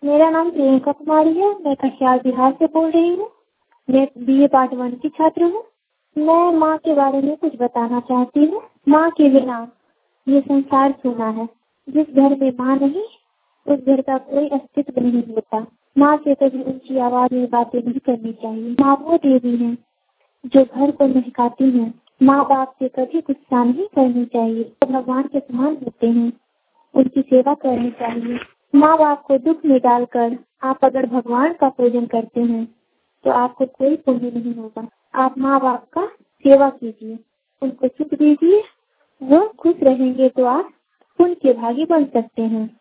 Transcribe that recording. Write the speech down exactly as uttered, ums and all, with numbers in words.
मेरा नाम प्रियंका कुमारी है। मैं कटिहार बिहार से बोल रही हूँ। मैं बी ए पार्ट वन की छात्र हूँ। मैं माँ के बारे में कुछ बताना चाहती हूँ। माँ के बिना ये संसार सूना है। जिस घर में माँ नहीं, उस घर का कोई अस्तित्व नहीं होता। माँ से कभी ऊंची आवाज में बातें नहीं करनी चाहिए। माँ वो देवी है जो घर को महकाती है। माँ बाप से कभी गुस्सा नहीं करनी चाहिए। तो भगवान के समान होते हैं, उनकी सेवा करनी चाहिए। माँ बाप को दुख में डालकर आप अगर भगवान का पूजन करते हैं तो आपको कोई पुण्य नहीं होगा। आप माँ बाप का सेवा कीजिए, उनको सुख दीजिए। वो खुश रहेंगे तो आप पुण्य के भागी बन सकते हैं।